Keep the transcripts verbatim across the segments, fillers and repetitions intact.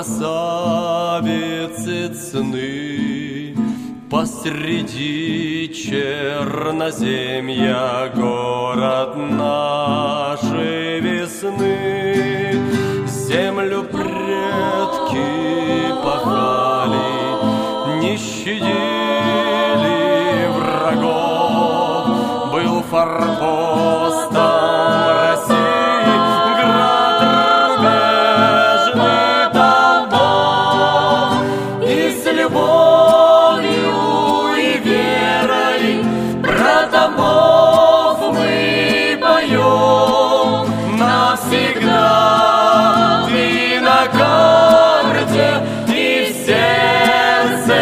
красавицы цены, посреди черноземья город нашей весны. Землю предки пахали, не щадили врагов, был форпостом России град рубежных домов. И с любовью и верой про домов мы поем навсегда. Ты на карте и в сердце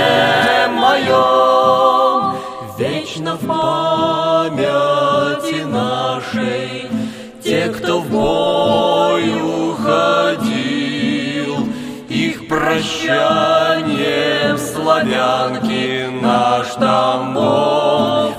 моем, вечно в памяти нашей те, кто в бой уходил, их прощанием славянки наш Тамбов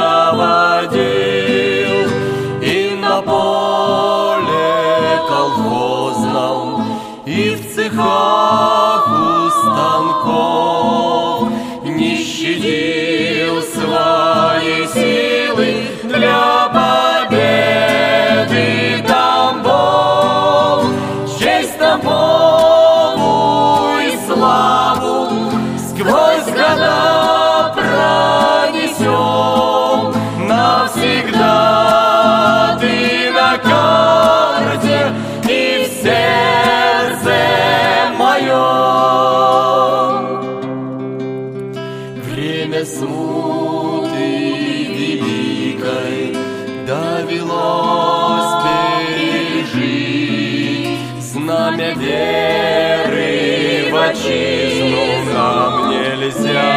проводил. И на поле колхозном, и в цехах у станков не щадил свои силы для победы Тамбов. Честь Тамбову и славу сквозь года пронесем навсегда. Ты на карте и в сердце моем. Время смуты великой довелось пережить, знамя веры в отчизну нам нельзя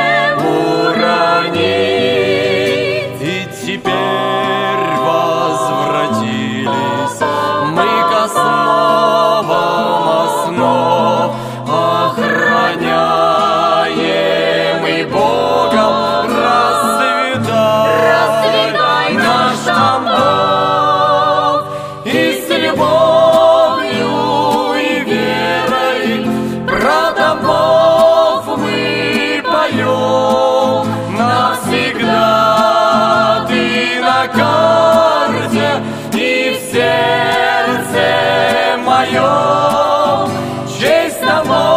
уронить. И теперь возвратились мы к основам основ, охраняемый Богом. Расцветай, расцветай наш Тамбов, и с любовью и верой про Тамбов мы поем навсегда. Ты на карте и в сердце моем, честь Тамбова